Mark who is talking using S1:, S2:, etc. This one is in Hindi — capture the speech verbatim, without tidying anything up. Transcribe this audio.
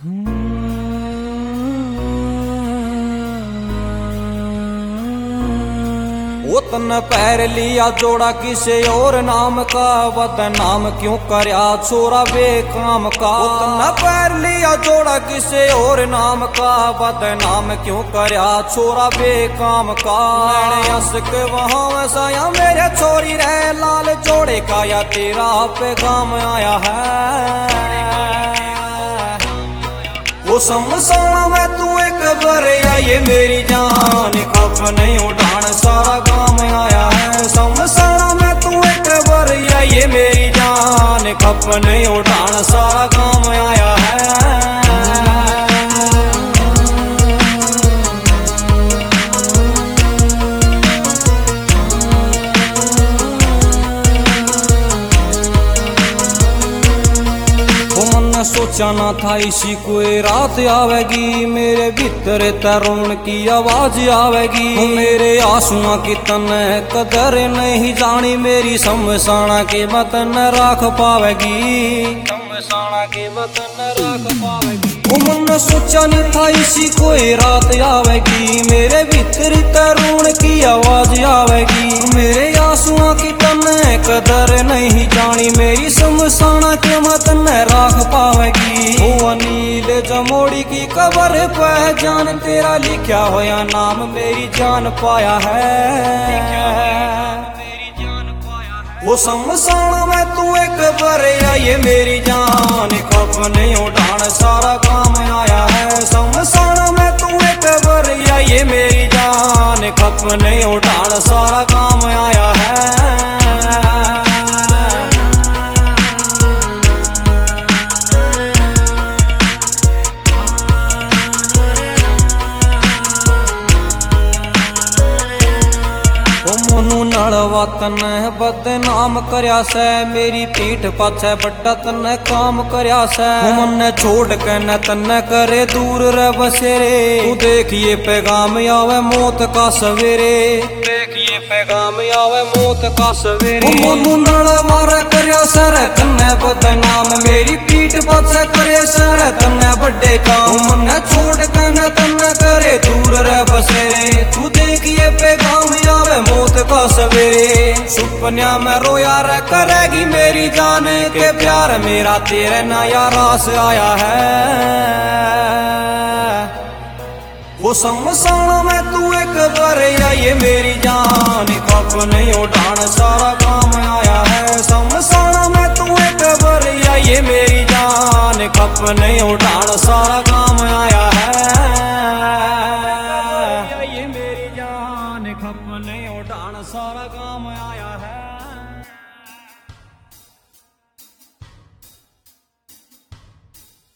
S1: वो तन पैर लिया जोड़ा किसे और नाम का, बदनाम क्यों करया छोरा बेकाम का। वो तन पैर लिया जोड़ा किसे और नाम का, बदनाम क्यों करया छोरा बेकाम का। मैंने हंस के वहां वैसा या मेरे छोरी रहे, लाल जोड़े का या तेरा पैगाम आया है। वो समसाना में तू एक बार या ये मेरी जान, खप नहीं उठान सारा काम आया है। समसाना में तू एक बार या ये मेरी जान, खप नहीं उठान सारा काम आया है। सोचा ना था इसी कोई रात आवेगी, मेरे भीतर तरुण की आवाज आवेगी। मेरे आंसुओं की तन कदर नहीं जानी, मेरी समसाना की मत न राख पावेगी। समसाना की मत न राख पावेगी। मन सोचा नहीं था इसी कोई रात आवेगी, मेरे भीतर तरुण की आवाज आवेगी। मेरे आंसुओं की तन कदर नहीं जानी, मेरी समसाना की मत न राख पावेगी। वो अनिल जमोड़ी की कबर पहचान, तेरा लिखा होया नाम मेरी जान पाया है। वो समसाना में तू एक बार या ये मेरी जान, खप नहीं उठान सारा काम आया है। समसाना में तू एक बार या ये मेरी जान, खप नहीं उठान सारा काम आया है। नड़वा तन बदनाम करया से, मेरी पीठ पाछे बट्टा तन काम करया से। मन छोड़ के न तन करे दूर रे बसेरे, तू देखिए पैगाम आवे मौत का सवेरे। देखिए पैगाम आवे मौत का सवेरे। मनु नड़वा रे करया सर तन बदनाम, मेरी पीठ पाछे करे सर तन बड़े काम। मन छोड़ के न तन करे दूर रे बसेरे, तू देखिए पैगाम आवे मौत का सवेरे। सुपन्या में रोया रे करेगी मेरी जान, के प्यार मेरा तेरे नया रास आया है। वो समसाना में तू एक बार या ये मेरी जान, खप नहीं उठान सारा काम आया है। समसाना में तू एक बार या ये मेरी जान, खप नहीं उठान सारा काम आया है। खप नहीं उठान सारा काम आया है।